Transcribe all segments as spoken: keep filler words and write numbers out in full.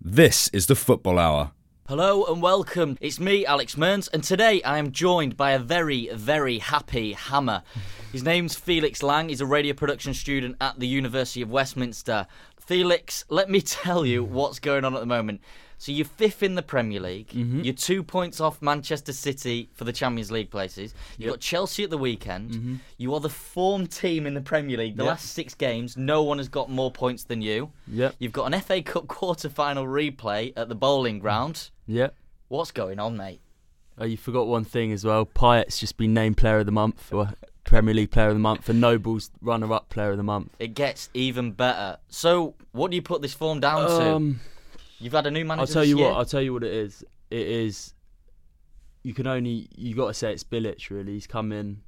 This is the Football Hour. Hello and welcome. It's me, Alex Mearns, and today I am joined by a very, very happy hammer. His name's Felix Lang. He's a radio production student at the University of Westminster. Felix, let me tell you what's going on at the moment. So you're fifth in the Premier League. Mm-hmm. You're two points off Manchester City for the Champions League places. You've yep. got Chelsea at the weekend. Mm-hmm. You are the form team in the Premier League. The yep. last six games, no one has got more points than you. Yep. You've got an F A Cup quarter-final replay at the Bowling Ground. Yep. What's going on, mate? Oh, you forgot one thing as well. Payet's just been named Player of the Month, or Premier League Player of the Month, and Noble's runner-up Player of the Month. It gets even better. So, what do you put this form down to? Um, You've had a new manager I'll tell this you year? what. I'll tell you what it is. It is. You can only. You got to say it's Bilic. Really, he's come in.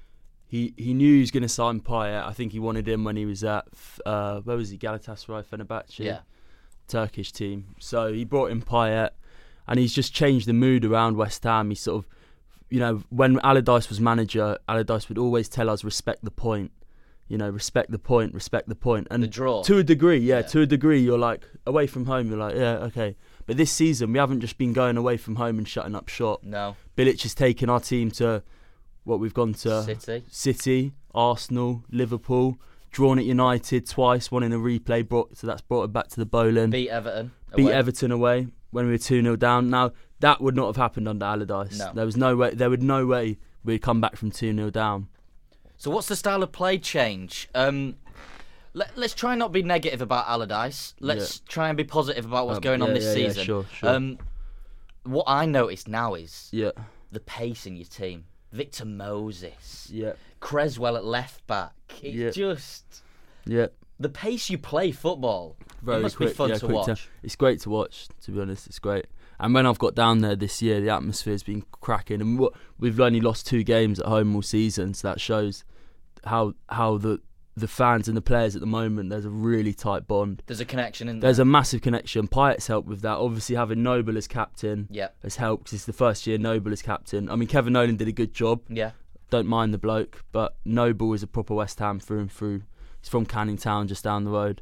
He he knew he was going to sign Payet. I think he wanted him when he was at uh, where was he? Galatasaray, Fenerbahce, yeah, Turkish team. So he brought in Payet, and he's just changed the mood around West Ham. He sort of, you know, when Allardyce was manager, Allardyce would always tell us respect the point. You know, respect the point, respect the point. And the draw. To a degree, yeah, yeah, to a degree, you're like, away from home, you're like, yeah, okay. But this season, we haven't just been going away from home and shutting up shop. No. Bilic has taken our team to, what, we've gone to... City. City, Arsenal, Liverpool, drawn at United twice, one in a replay, brought, so that's brought it back to the bowling. Beat Everton Beat away. Everton away when we were two nil down. Now, that would not have happened under Allardyce. No. There was no way, there would no way we'd come back from two nil down. So what's the style of play change? Um, let, let's try and not be negative about Allardyce. Let's yeah. try and be positive about what's um, going yeah, on this yeah, season. Yeah, sure, sure. Um, what I notice now is yeah. the pace in your team. Victor Moses. Yeah. Creswell at left back. It's yeah. just... Yeah. The pace you play football. Very it must quick, be fun yeah, to quick watch. Time. It's great to watch, to be honest. It's great. And when I've got down there this year, the atmosphere's been cracking. And what, we've only lost two games at home all season, so that shows how how the the fans and the players at the moment, there's a really tight bond. There's a connection in there. There's a massive connection. Payet's helped with that. Obviously, having Noble as captain yep. has helped, because it's the first year Noble as captain. I mean, Kevin Nolan did a good job. Yeah. Don't mind the bloke, but Noble is a proper West Ham through and through. He's from Canning Town, just down the road.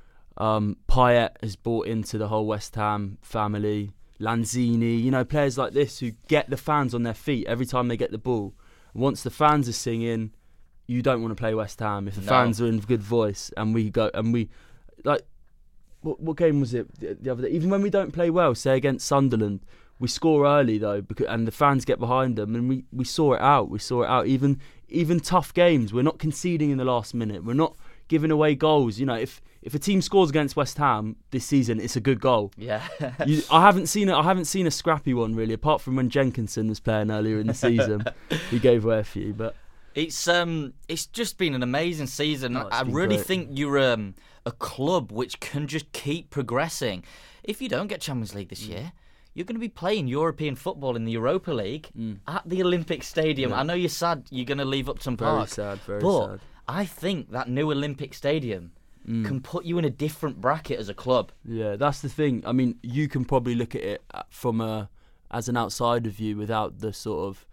Um, Payet has bought into the whole West Ham family. Lanzini, you know, players like this who get the fans on their feet every time they get the ball. Once the fans are singing, you don't want to play West Ham. If the no. fans are in good voice, and we go, and we, like, what, what game was it the, the other day? Even when we don't play well, say against Sunderland, we score early though, because, and the fans get behind them, and we, we saw it out. We saw it out. Even even tough games, we're not conceding in the last minute. We're not giving away goals. You know, if if a team scores against West Ham this season, it's a good goal. Yeah. you, I haven't seen it. I haven't seen a scrappy one really, apart from when Jenkinson was playing earlier in the season. He gave away a few, but it's um it's just been an amazing season. Oh, I really great. think you're um a club which can just keep progressing. If you don't get Champions League this mm. year, you're going to be playing European football in the Europa League mm. at the Olympic Stadium. Yeah. I know you're sad you're going to leave Upton Park. Very sad, very but sad. I think that new Olympic Stadium mm. can put you in a different bracket as a club. Yeah, that's the thing. I mean, you can probably look at it from a as an outsider view without the sort of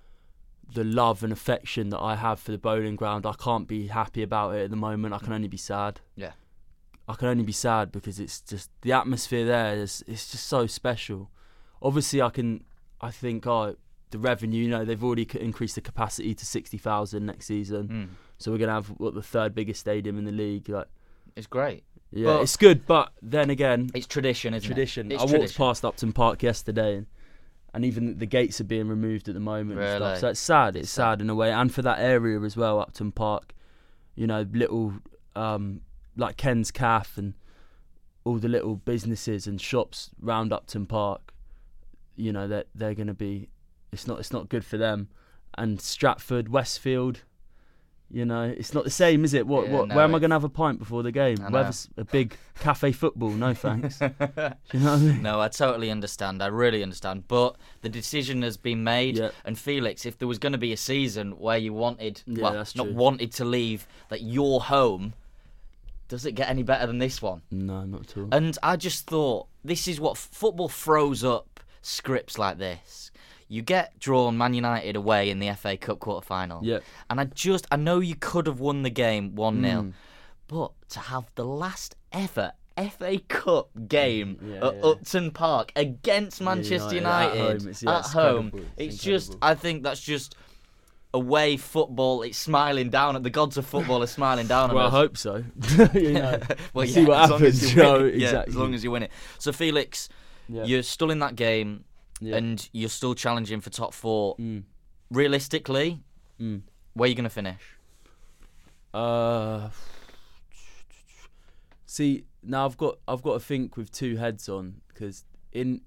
the love and affection that I have for the Bowling Ground. I can't be happy about it at the moment. I can only be sad. Yeah. I can only be sad because it's just the atmosphere there is it's just so special. Obviously, I can I think oh the revenue, you know, they've already increased the capacity to sixty thousand next season. Mm. So we're gonna have what the third biggest stadium in the league. Like, it's great. Yeah, but it's good, but then again, it's tradition, isn't tradition. it? It's I tradition. walked past Upton Park yesterday, and, and even the gates are being removed at the moment. Really? And stuff. So it's sad. It's, it's sad, sad in a way, and for that area as well, Upton Park. You know, little um, like Ken's Cafe and all the little businesses and shops round Upton Park. You know, that they're, they're going to be. It's not. It's not good for them. And Stratford, Westfield. You know, it's not the same, is it? What? Yeah, what? no, Where am I going to have a pint before the game? I Where's a big cafe football? No thanks. Do you know what I mean? No, I totally understand. I really understand. But the decision has been made. Yeah. And Felix, if there was going to be a season where you wanted, Yeah, well, that's not true. wanted to leave, like your home, does it get any better than this one? No, not at all. And I just thought this is what football throws up scripts like this. You get drawn Man United away in the F A Cup quarter-final. Yeah. And I just, I know you could have won the game one nil, Mm. but to have the last ever F A Cup game Yeah, at yeah. Upton Park against Manchester United, United, at home. It's- yeah, at it's home. incredible. It's, It's just, incredible. I think that's just away football. It's smiling down at the gods of football are smiling down Well, I on us. hope so. you know, well, see yeah, what as long as happens. you you win know, it. Yeah, exactly. as long as you win it. So Felix, yeah. you're still in that game, Yeah. and you're still challenging for top four. Mm. Realistically, Mm. where are you going to finish? Uh, see, now I've got I've got to think with two heads on, because in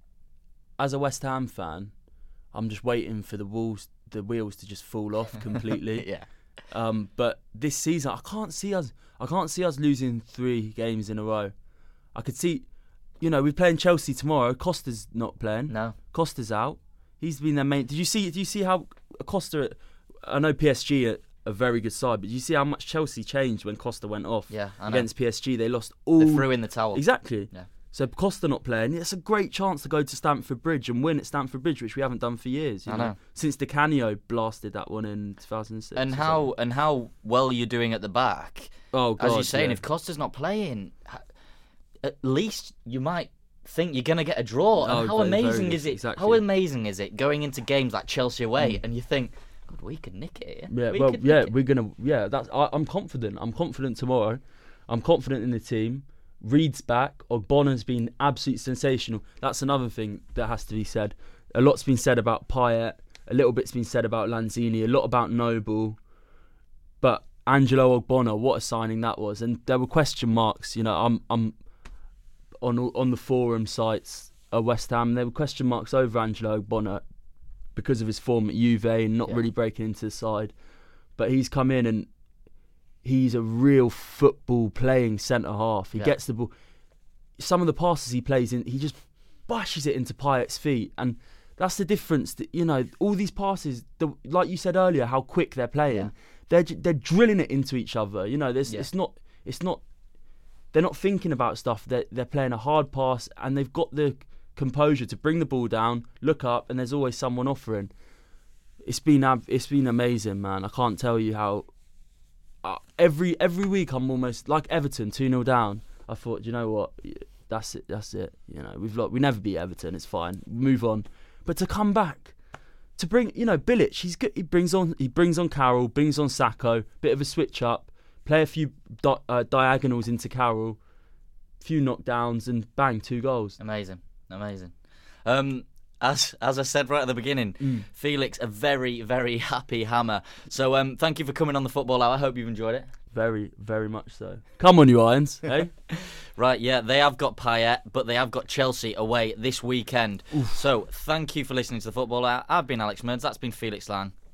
as a West Ham fan, I'm just waiting for the wheels the wheels to just fall off completely. yeah. Um, but this season, I can't see us. I can't see us losing three games in a row. I could see, you know, we're playing Chelsea tomorrow. Costa's not playing. No. Costa's out. He's been their main. Did you see? Did you see how Costa? I know P S G are a very good side, but did you see how much Chelsea changed when Costa went off? Yeah, I know. Against P S G, they lost all. They threw in the towel. Exactly. Yeah. So Costa not playing, it's a great chance to go to Stamford Bridge and win at Stamford Bridge, which we haven't done for years. You I know? know. Since Di Canio blasted that one in two thousand six. And or how something. and how well you're doing at the back. Oh God! As you're saying, yeah. if Costa's not playing, ha- at least you might think you're going to get a draw. And Oh, how very- very amazing good, is it? exactly. How amazing is it going into games like Chelsea away Mm. and you think, God, we could nick it. Yeah, we well, could yeah, nick it." we're gonna. Yeah, that's. I, I'm confident. I'm confident tomorrow. I'm confident in the team. Reed's back. Ogbonna's been absolutely sensational. That's another thing that has to be said. A lot's been said about Payet. A little bit's been said about Lanzini. A lot about Noble. But Angelo Ogbonna, what a signing that was. And there were question marks. You know, I'm I'm on on the forum sites at West Ham. There were question marks over Angelo Ogbonna because of his form at Juve and not Yeah. really breaking into the side. But he's come in and he's a real football playing centre half. He Yeah. gets the ball. Some of the passes he plays in, he just bashes it into Payet's feet, and that's the difference. That, you know, all these passes, the, like you said earlier, how quick they're playing. Yeah. They're j- they're drilling it into each other. You know, there's Yeah. it's not it's not. They're not thinking about stuff. They're they're playing a hard pass, and they've got the composure to bring the ball down, look up, and there's always someone offering. It's been ab- it's been amazing, man. I can't tell you how. Uh, every every week I'm almost like Everton two nil down. I thought, you know what, that's it, that's it. You know, we've lost, we never beat Everton. It's fine, move on. But to come back, to bring, you know, Bilic, he's good. He brings on he brings on Carroll, brings on Sacco, bit of a switch up, play a few di- uh, diagonals into Carroll, few knockdowns, and bang, two goals. Amazing, amazing. Um, as as I said right at the beginning, Mm. Felix, a very very happy hammer. So um, thank you for coming on the Football Hour. I hope you've enjoyed it. Very, very much so. Come on, you Irons, hey? Right, yeah, they have got Payet, but they have got Chelsea away this weekend. So thank you for listening to the Football Hour. I've been Alex Mearns. That's been Felix Lang.